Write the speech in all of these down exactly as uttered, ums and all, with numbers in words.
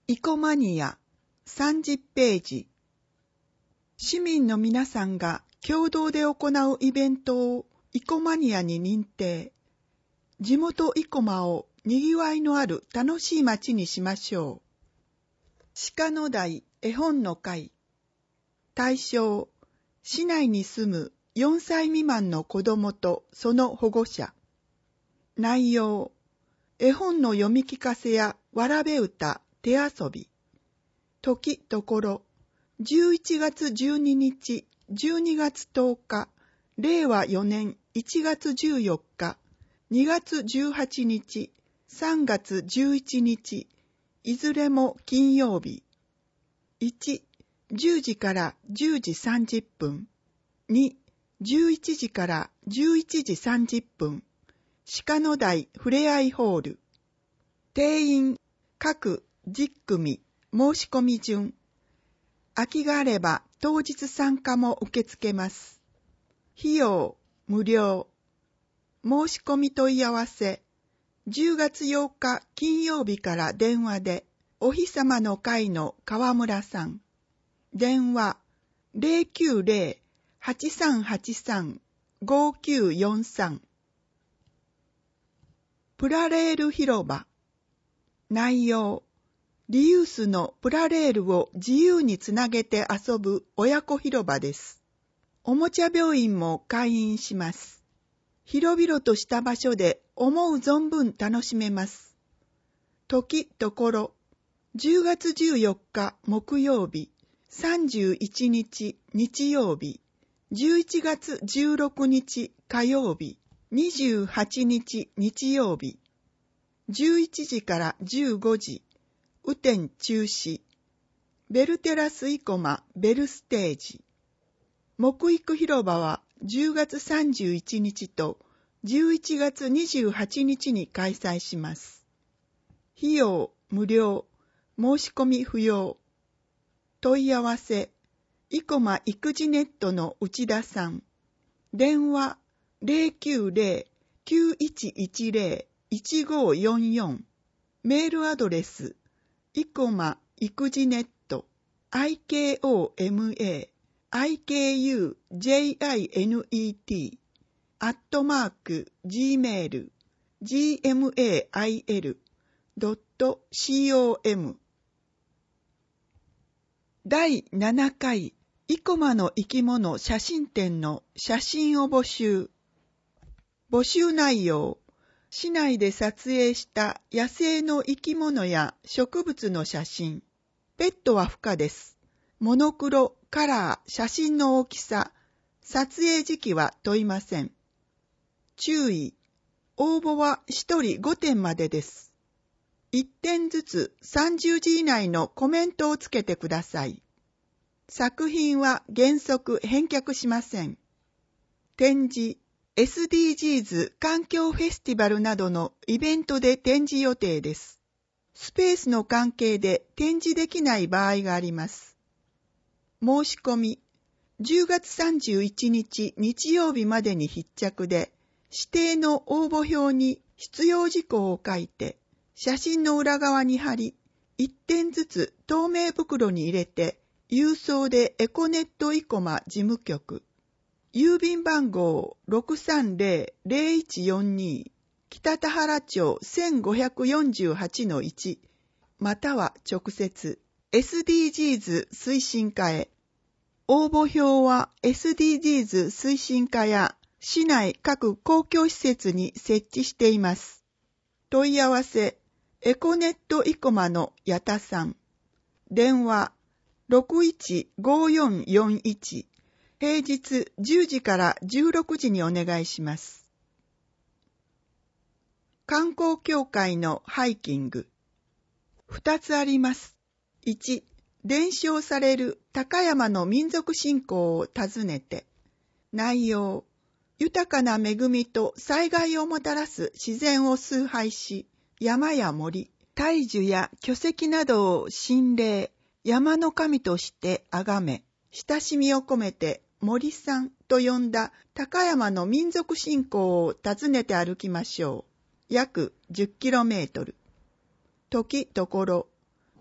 イコマニアさんじゅっページ。市民の皆さんが共同で行うイベントをイコマニアに認定。地元イコマをにぎわいのある楽しい街にしましょう。鹿の台絵本の会。対象、市内に住むよんさい未満の子供とその保護者。内容、絵本の読み聞かせやわらべ歌、手遊び。時ところ、じゅういちがつじゅうににち、じゅうにがつとおか、れいわよねんいちがつじゅうよっか、にがつじゅうはちにち、さんがつじゅういちにち、いずれも金曜日。いち、じゅうじからじゅうじさんじゅっぷん。に、じゅういちじからじゅういちじさんじゅっぷん。鹿の台ふれあいホール。定員、各じゅっくみ、申し込み順。空きがあれば当日参加も受け付けます。費用、無料。申し込み問い合わせ。じゅうがつようか金曜日から電話で、お日様の会の川村さん。電話、ゼロきゅうゼロ はちさんはちさん ごきゅうよんさん。プラレール広場。内容、リユースのプラレールを自由につなげて遊ぶ親子広場です。おもちゃ病院も開院します。広々とした場所で思う存分楽しめます。時ところ、じゅうがつじゅうよっか木曜日、さんじゅういちにち日曜日、じゅういちがつじゅうろくにち火曜日、にじゅうはちにち日曜日、じゅういちじからじゅうごじ、雨天中止。ベルテラスイコマベルステージ。木育広場はじゅうがつさんじゅういちにちとじゅういちがつにじゅうはちにちに開催します。費用無料、申し込み不要。問い合わせ、イコマ育児ネットの内田さん。電話ゼロきゅうゼロ きゅういちいちゼロ いちごよんよん。メールアドレス、イコマ育児ネット アイケーオーエムエー アイケーユージェイアイエヌイーティー アットマーク ジーメール ジーエムエーアイエル ドット コム だいななかいイコマの生き物写真展の写真を募集。募集内容、市内で撮影した野生の生き物や植物の写真。ペットは不可です。モノクロ、カラー、写真の大きさ、撮影時期は問いません。注意、応募はひとりごてんまでです。いってんずつさんじゅうじ以内のコメントをつけてください。作品は原則返却しません。展示、エスディージーズ 環境フェスティバルなどのイベントで展示予定です。スペースの関係で展示できない場合があります。申し込み、じゅうがつさんじゅういちにち日曜日までに必着で、指定の応募表に必要事項を書いて、写真の裏側に貼り、いってんずつ透明袋に入れて、郵送でエコネットイコマ事務局。郵便番号 ろくさんゼロ ゼロいちよんに 北田原町 せんごひゃくよんじゅうはちのいち または直接 エスディージーズ 推進課へ。応募表は エスディージーズ 推進課や市内各公共施設に設置しています。問い合わせ、エコネットイコマの矢田さん。電話ろくいちごよんよんいち。平日じゅうじからじゅうろくじにお願いします。観光協会のハイキング。ふたつあります。いち、伝承される高山の民族信仰を訪ねて。内容、豊かな恵みと災害をもたらす自然を崇拝し、山や森、大樹や巨石などを神霊、山の神として崇め、親しみを込めて森さんと呼んだ高山の民族信仰を訪ねて歩きましょう。約 じゅっキロメートル。時ところ、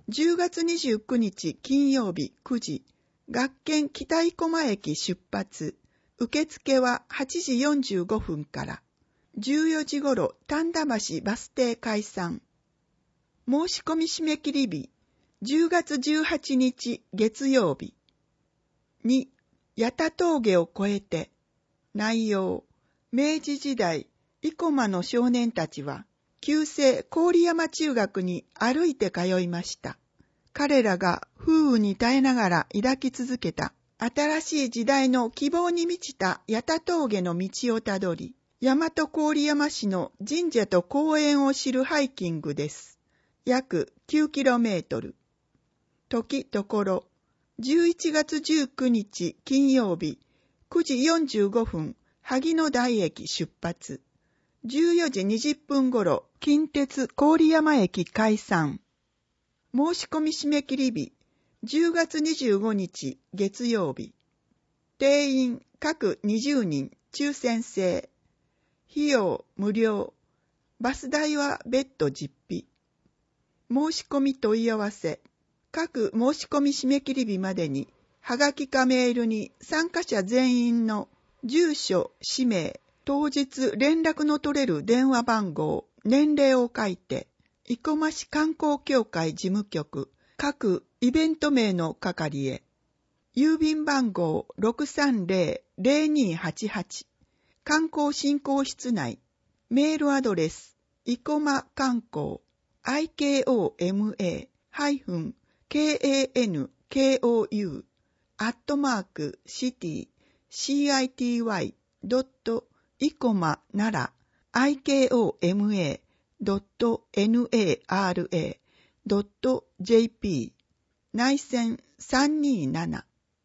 じゅうがつにじゅうくにち金曜日くじ、学研北生駒駅出発。受付ははちじよんじゅうごふんから。じゅうよじごろ丹田橋バス停解散。申し込み締め切り日、じゅうがつじゅうはちにち月曜日。に、八田峠を越えて。内容、明治時代、生駒の少年たちは、旧制郡山中学に歩いて通いました。彼らが風雨に耐えながら抱き続けた新しい時代の希望に満ちた八田峠の道をたどり、大和郡山市の神社と公園を知るハイキングです。約 きゅうキロメートル。時ところ、じゅういちがつじゅうくにち金曜日、くじよんじゅうごふん、萩野台駅出発。じゅうよじにじゅっぷんごろ、近鉄郡山駅解散。申し込み締め切り日、じゅうがつにじゅうごにち月曜日。定員各にじゅうにん抽選制。費用無料。バス代は別途実費。申し込み問い合わせ。各申し込み締め切り日までに、はがきかメールに参加者全員の住所、氏名、当日連絡の取れる電話番号、年齢を書いて、生駒市観光協会事務局、各イベント名の係へ。郵便番号 ろくさんぜろ ぜろにはちはち。観光振興室内。メールアドレス、生駒観光、アイケーオーエムエー ハイフン ケーエーエヌケーオーユー アットマークシティ シーアイティーワイ ドット生駒奈良 アイケーオーエムエー ドットナラ ドット ジェーピー 内線さんにーなな。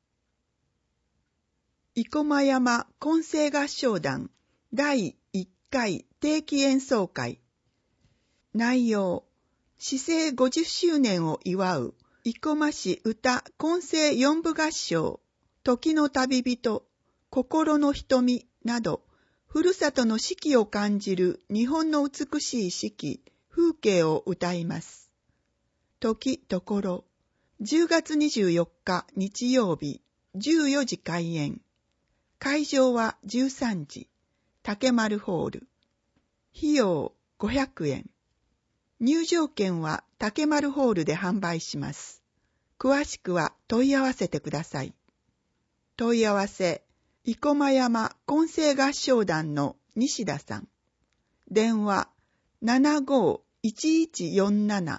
生駒山混声合唱団だいいっかい定期演奏会。内容、市政ごじゅっしゅうねんを祝う生駒市歌混声四部合唱、時の旅人、心の瞳など、ふるさとの四季を感じる日本の美しい四季、風景を歌います。時ところ、じゅうがつにじゅうよっか日曜日、じゅうよじ開演。会場はじゅうさんじ、竹丸ホール。費用ごひゃくえん。入場券は竹丸ホールで販売します。詳しくは問い合わせてください。問い合わせ、生駒山混声合唱団の西田さん。電話 ななごーいちいちよんなな。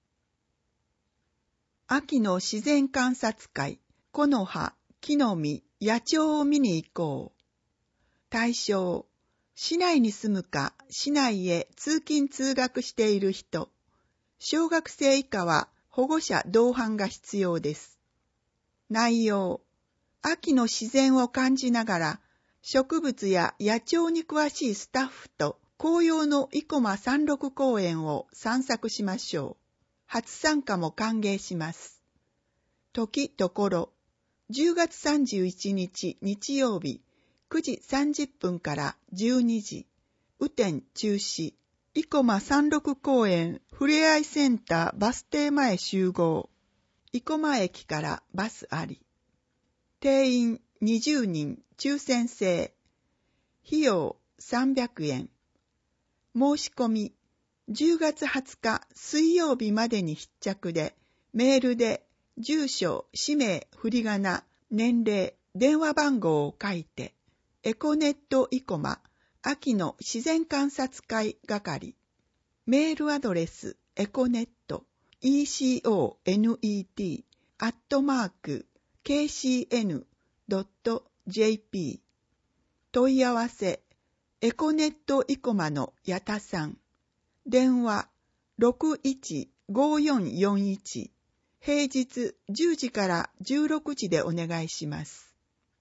秋の自然観察会、木の葉、木の実、野鳥を見に行こう。対象、市内に住むか、市内へ通勤通学している人。小学生以下は保護者同伴が必要です。内容、秋の自然を感じながら、植物や野鳥に詳しいスタッフと紅葉の生駒山麓公園を散策しましょう。初参加も歓迎します。時ところ、じゅうがつさんじゅういちにち日曜日、くじさんじゅっぷんからじゅうにじ、雨天中止、生駒山麓公園ふれあいセンターバス停前集合、生駒駅からバスあり。定員にじゅうにん抽選制、費用さんびゃくえん。申し込み、じゅうがつはつか水曜日までに必着で、メールで住所、氏名、振り仮名、年齢、電話番号を書いて、エコネット生駒、秋の自然観察会係、メールアドレス、エコネット、エコネット、アットマーク、ケーシーエヌドットジェーピー。問い合わせ、エコネット生駒の矢田さん。電話、ろくいちごよんよんいち。平日じゅうじからじゅうろくじでお願いします。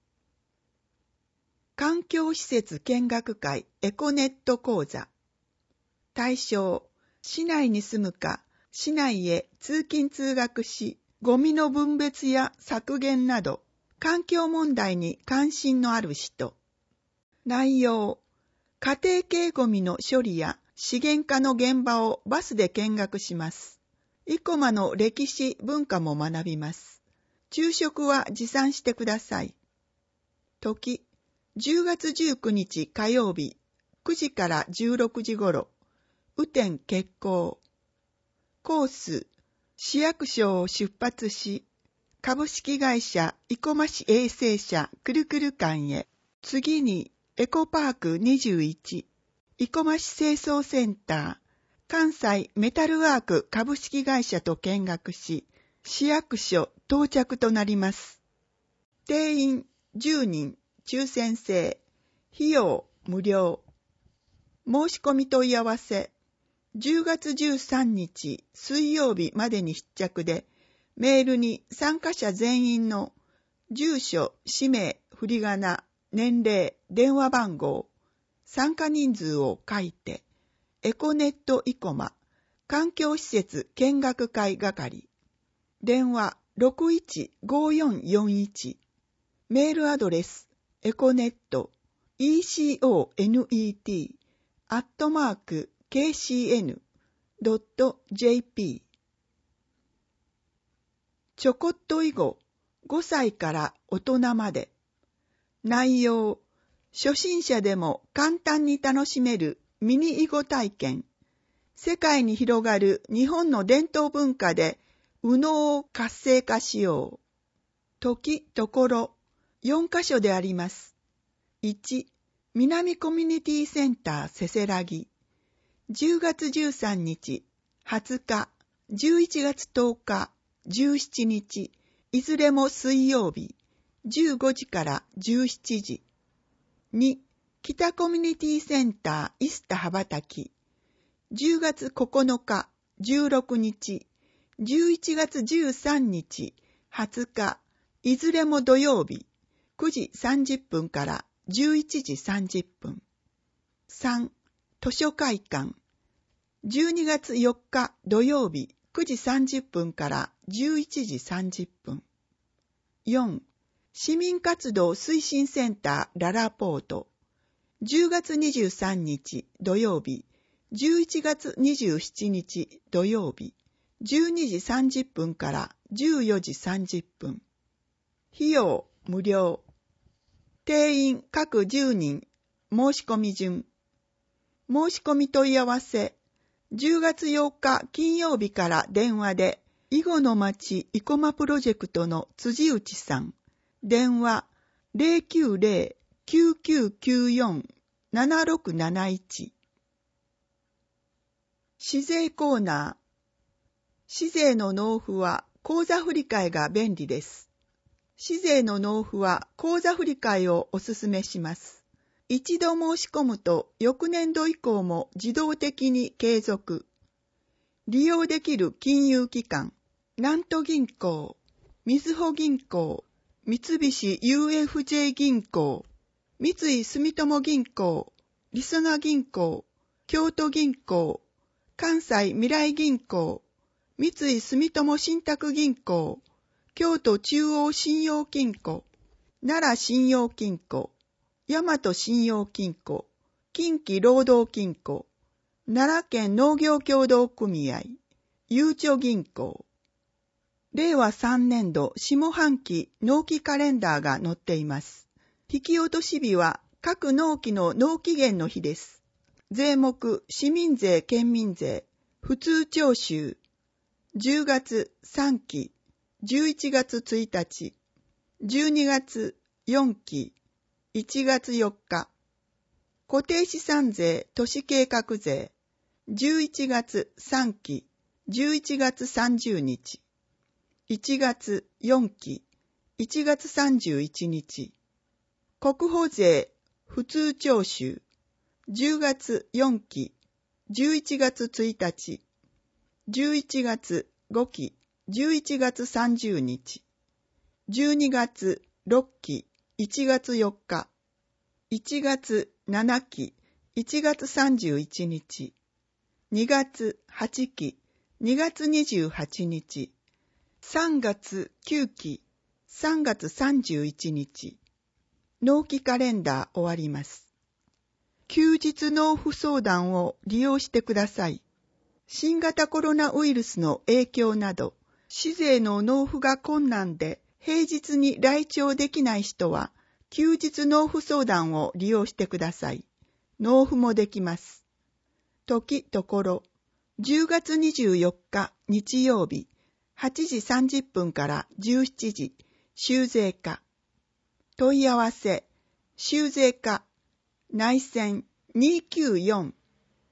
環境施設見学会エコネット講座。対象、市内に住むか、市内へ通勤通学し、ゴミの分別や削減など、環境問題に関心のある人。内容、家庭系ゴミの処理や資源化の現場をバスで見学します。 生駒の歴史文化も学びます。昼食は持参してください。時、じゅうがつじゅうくにち火曜日、くじからじゅうろくじごろ、雨天決行。コース、市役所を出発し、株式会社生駒市衛生社くるくる館へ、次にエコパークにじゅういち、生駒市清掃センター、関西メタルワーク株式会社と見学し、市役所到着となります。定員じゅうにん、抽選制、費用無料。申し込み問い合わせ、じゅうがつじゅうさんにち水曜日までに必着で、メールに参加者全員の住所、氏名、振り仮名、年齢、電話番号、参加人数を書いて、エコネット生駒、環境施設見学会係、電話 ろくいちごよんよんいち、メールアドレス、エコネット、エコネット、アットマーク、ケーシーエヌドットジェーピー。ちょこっと囲碁、ごさいから大人まで。内容、初心者でも簡単に楽しめるミニ囲碁体験。世界に広がる日本の伝統文化で右脳を活性化しよう。時、ところ、よんかしょであります。いち、南コミュニティセンターせせらぎ。じゅうがつじゅうさんにち、はつか、じゅういちがつとおか、じゅうしちにち、いずれも水曜日、じゅうごじからじゅうしちじ。に、北コミュニティセンターイスタ羽ばたき。じゅうがつここのか、じゅうろくにち、じゅういちがつじゅうさんにち、はつか、いずれも土曜日、くじさんじゅっぷんからじゅういちじさんじゅっぷん。さん、図書会館。じゅうにがつよっか土曜日、くじさんじゅっぷんからじゅういちじさんじゅっぷん。よん、市民活動推進センターララポート。じゅうがつにじゅうさんにち土曜日、じゅういちがつにじゅうしちにち土曜日、じゅうにじさんじゅっぷんからじゅうよじさんじゅっぷん。費用無料。定員各じゅうにん、申し込み順。申し込み問い合わせ、じゅうがつよっか金曜日から電話で、囲碁の町生駒プロジェクトの辻内さん、電話 ゼロきゅうゼロ きゅうきゅうきゅうよん ななろくなないち。市税コーナー。市税の納付は口座振替が便利です。市税の納付は口座振替をお勧めします。一度申し込むと翌年度以降も自動的に継続。利用できる金融機関、南都銀行、みずほ銀行、三菱 ユーエフジェー 銀行、三井住友銀行、りそな銀行、京都銀行、関西未来銀行、三井住友信託銀行、京都中央信用金庫、奈良信用金庫、大和信用金庫、近畿労働金庫、奈良県農業協同組合、ゆうちょ銀行。れいわさんねんど下半期納期カレンダーが載っています。引き落とし日は各納期の納期限の日です。税目、市民税、県民税、普通徴収、じゅうがつさんき、じゅういちがつついたち、じゅうにがつよんき、いちがつよっか、固定資産税、都市計画税、じゅういちがつさんき、じゅういちがつさんじゅうにち、いちがつよんき、いちがつさんじゅういちにち、国保税、普通徴収、じゅうがつよんき、じゅういちがつついたち、じゅういちがつごき、じゅういちがつさんじゅうにち、じゅうにがつろっき、いちがつよっか、いちがつななき、いちがつさんじゅういちにち、にがつはちき、にがつにじゅうはちにち、さんがつきゅうき、さんがつさんじゅういちにち、納期カレンダー終わります。休日納付相談を利用してください。 新型コロナウイルスの影響など、市税の納付が困難で平日に来庁できない人は、休日納付相談を利用してください。納付もできます。時ところ、じゅうがつにじゅうよっか日曜日、はちじさんじゅっぷんからじゅうしちじ、修税課。問い合わせ、修税課、内線にきゅうよん。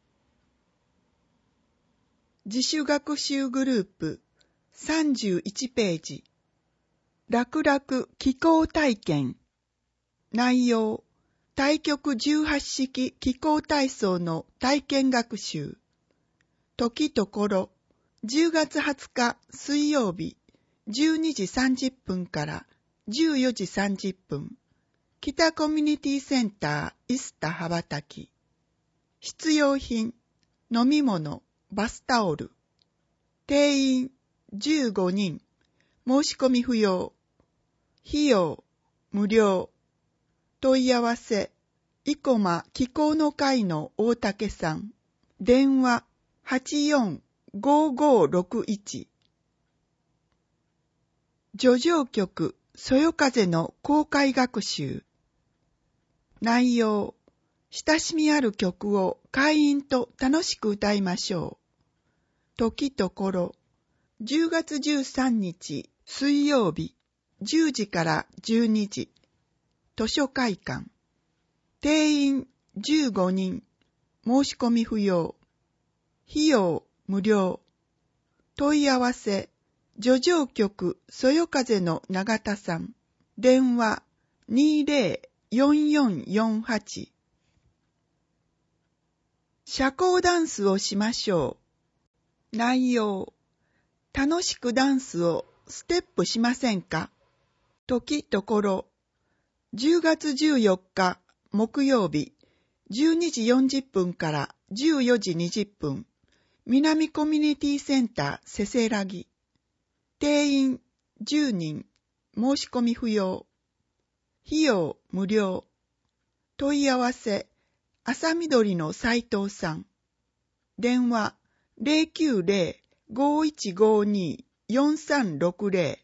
自主学習グループさんじゅういちページ。楽々気候体験。内容、太極じゅうはち式気候体操の体験学習。時ところ、じゅうがつはつか水曜日、じゅうにじさんじゅっぷんからじゅうよじさんじゅっぷん。北コミュニティセンターイスタ羽ばたき。必要品、飲み物、バスタオル。定員じゅうごにん。申し込み不要。費用無料。問い合わせ、生駒気候の会の大竹さん。電話はちよんごごろくいち。叙情曲そよ風の公開学習。内容、親しみある曲を会員と楽しく歌いましょう。時ところ、じゅうがつじゅうさんにち水曜日、じゅうじからじゅうにじ、図書会館。定員じゅうごにん、申し込み不要。費用無料。問い合わせ、叙情曲そよ風の永田さん。電話にぜろよんよんよんはち。社交ダンスをしましょう。内容、楽しくダンスをステップしませんか？時ところ、じゅうがつじゅうよっか木曜日、じゅうにじよんじゅっぷんからじゅうよじにじゅっぷん、南コミュニティセンターせせらぎ。定員じゅうにん、申し込み不要。費用無料。問い合わせ、朝緑の斉藤さん。電話ゼロきゅうゼロ ごいちごに よんさんろくゼロ。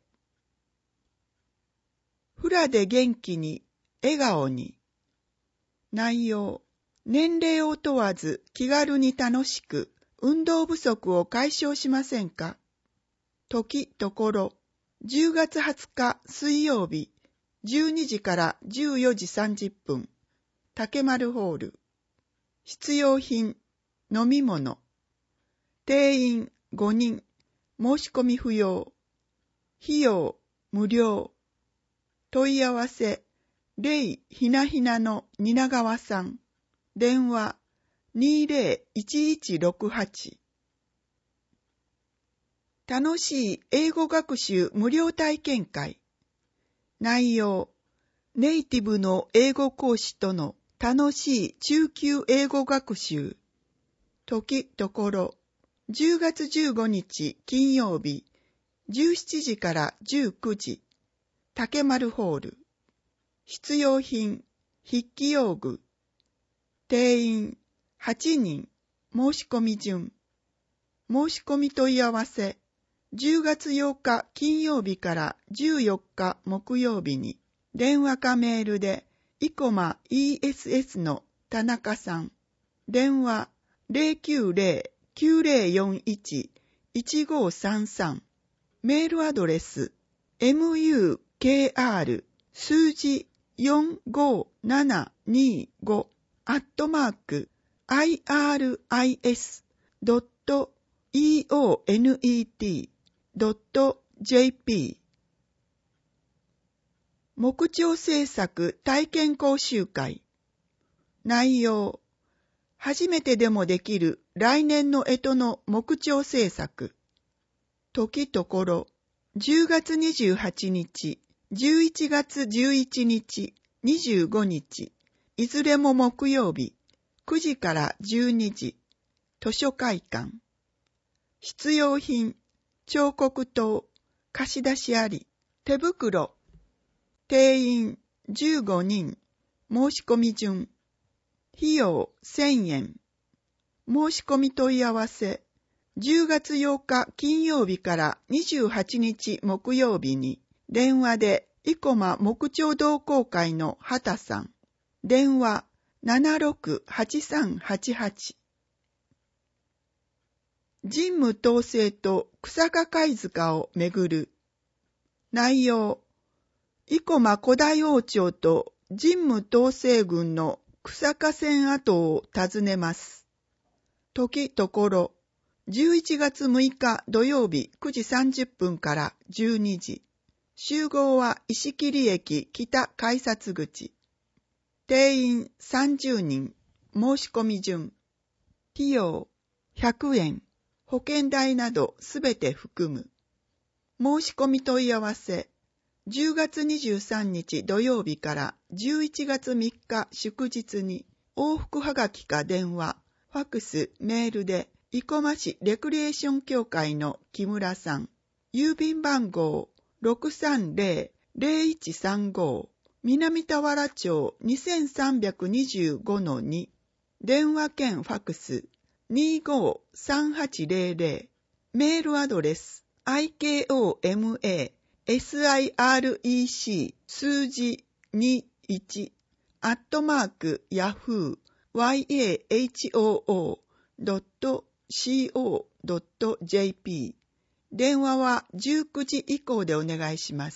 フラで元気に、笑顔に。内容、年齢を問わず気軽に楽しく、運動不足を解消しませんか？時ところ、じゅうがつはつか水曜日、じゅうにじからじゅうよじさんじゅっぷん、竹丸ホール。必要品、飲み物。定員ごにん、申し込み不要。費用無料。問い合わせ、レイひなひなの蜷川さん。電話にぜろいちいちろくはち。楽しい英語学習無料体験会。内容、ネイティブの英語講師との楽しい中級英語学習。時ところ、じゅうがつじゅうごにち金曜日、じゅうしちじからじゅうくじ、竹丸ホール。必要品、筆記用具。定員はちにん、申し込み順。申し込み問い合わせ、じゅうがつようか金曜日からじゅうよっか木曜日に、電話かメールで、生駒 イーエスエス の田中さん。電話ゼロきゅうゼロ きゅうゼロよんいち いちごさんさん。メールアドレス、エムユーケーアール 数字よんごななにごアットマーク アイアールアイエスドットイーオーエヌイーティードットジェーピー。木彫制作体験講習会。内容、初めてでもできる来年の干支の木彫制作。時ところ、じゅうがつにじゅうはちにち、じゅういちがつじゅういちにち、にじゅうごにち、いずれも木曜日、くじからじゅうにじ、図書会館。必要品、彫刻刀、貸し出しあり、手袋。定員じゅうごにん、申し込み順。費用せんえん。申し込み問い合わせ、 じゅうがつようか金曜日からにじゅうはちにち木曜日に電話で生駒木彫同好会の畑さん。電話 ななろくはちさんはちはち。神武統制と草加貝塚をめぐる。内容。生駒古代王朝と神武統制軍の草加戦跡を訪ねます。時ところ。じゅういちがつむいか土曜日くじさんじゅっぷんからじゅうにじ。集合は石切駅北改札口。定員さんじゅうにん。申し込み順。費用ひゃくえん。保険代などすべて含む。申し込み問い合わせ。じゅうがつにじゅうさんにち土曜日からじゅういちがつみっか祝日に往復はがきか電話、ファックス、メールで生駒市レクリエーション協会の木村さん。郵便番号 ろくさんぜろぜろいちさんご 南田原町 にせんさんびゃくにじゅうごのに。電話兼ファックス にーごーさんはちぜろぜろ。メールアドレス アイケーオーエムエーエスアイアールイーシー 数字にじゅういちアットマークヤフー ワイエーエイチオーオードットシーオードットジェーピー。電話はじゅうくじ以降でお願いします。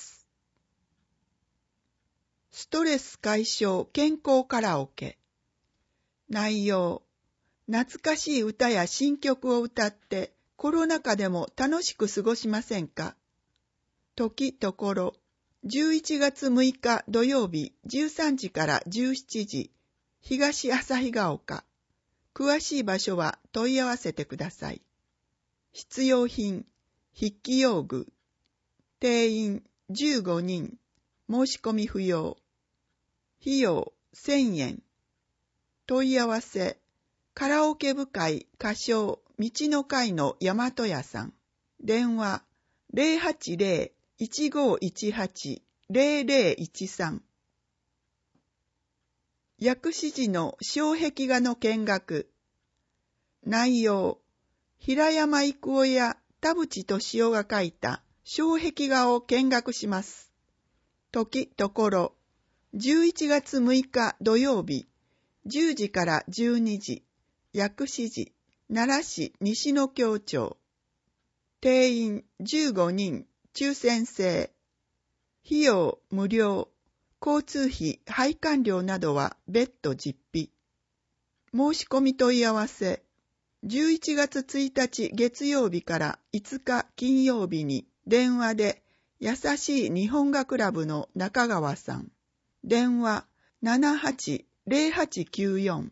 ストレス解消健康カラオケ。内容。懐かしい歌や新曲を歌ってコロナ禍でも楽しく過ごしませんか？時ところ。じゅういちがつむいか土曜日じゅうさんじからじゅうしちじ。東旭ヶ丘。詳しい場所は問い合わせてください。必要品、筆記用具。定員じゅうごにん。申し込み不要。費用せんえん。問い合わせ。カラオケ部会歌唱道の会の大和屋さん。電話ゼロはちゼロ いちごいちはち ゼロゼロいちさん。薬師寺の障壁画の見学。内容。平山郁夫や田淵俊夫が描いた障壁画を見学します。時ところ。じゅういちがつむいか土曜日じゅうじからじゅうにじ。薬師寺奈良市西野京町。定員じゅうごにん。抽選制。費用無料。交通費、配管料などは別途実費。申し込み問い合わせ。じゅういちがつついたち月曜日からいつか金曜日に電話で優しい日本画クラブの中川さん。電話 ななはちゼロはちきゅうよん。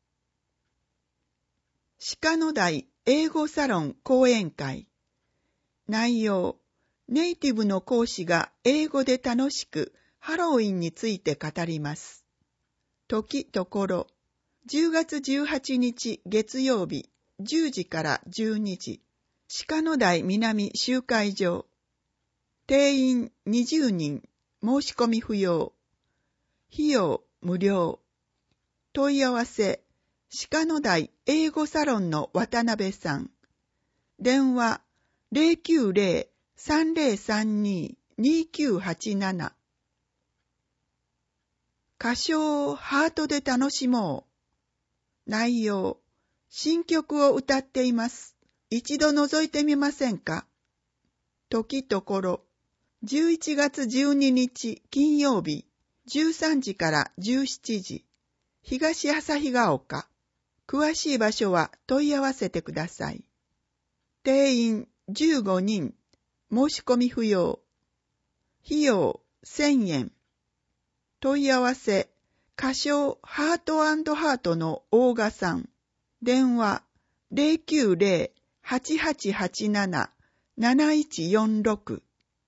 鹿野台英語サロン講演会。内容。ネイティブの講師が英語で楽しくハロウィンについて語ります。時ところ。じゅうがつじゅうはちにち月曜日じゅうじからじゅうにじ。鹿野台南集会場。定員にじゅうにん。申し込み不要。費用無料。問い合わせ。鹿野台英語サロンの渡辺さん。電話ゼロきゅうゼロ さんゼロさんに にきゅうはちなな。歌唱をハートで楽しもう。内容。新曲を歌っています。一度覗いてみませんか？時ところ。じゅういちがつじゅうににち金曜日じゅうさんじからじゅうしちじ。東旭ヶ丘。詳しい場所は問い合わせてください。定員じゅうごにん。申し込み不要。費用せんえん。問い合わせ。歌唱ハート&ハートの大賀さん。電話ゼロきゅうゼロ はちはちはちなな なないちよんろく。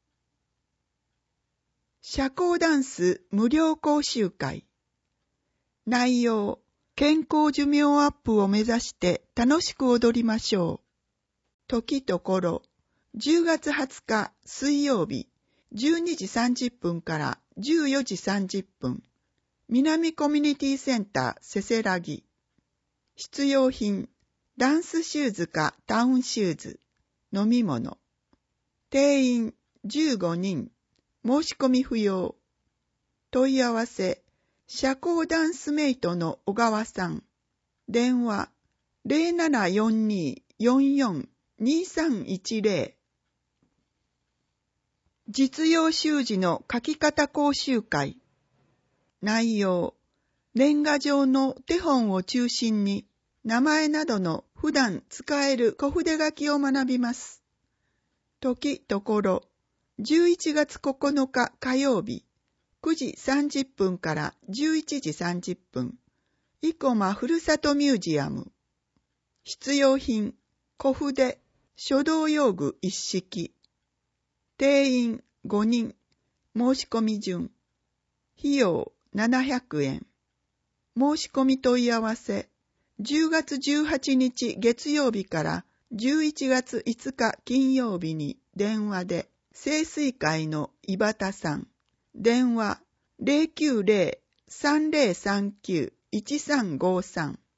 社交ダンス無料講習会。内容。健康寿命アップを目指して楽しく踊りましょう。時ところ。じゅうがつはつか水曜日じゅうにじさんじゅっぷんからじゅうよじさんじゅっぷん。南コミュニティセンターせせらぎ。必要品。 ダンスシューズかタウンシューズ、飲み物。定員じゅうごにん、申し込み不要。問い合わせ、社交ダンスメイトの小川さん。電話、ゼロななよんに よんよん にさんいちゼロ。実用習字の書き方講習会。内容、レンガ状の手本を中心に、名前などの普段使える小筆書きを学びます。時ところ、じゅういちがつここのか火曜日、くじさんじゅっぷんからじゅういちじさんじゅっぷん、生駒ふるさとミュージアム。必要品、小筆、書道用具一式。定員ごにん、申し込み順。費用ななひゃくえん。申し込み問い合わせ、じゅうがつじゅうはちにち月曜日からじゅういちがついつか金曜日に電話で、清水会の井端さん。電話 ゼロきゅうゼロ さんゼロさんきゅう いちさんごさん。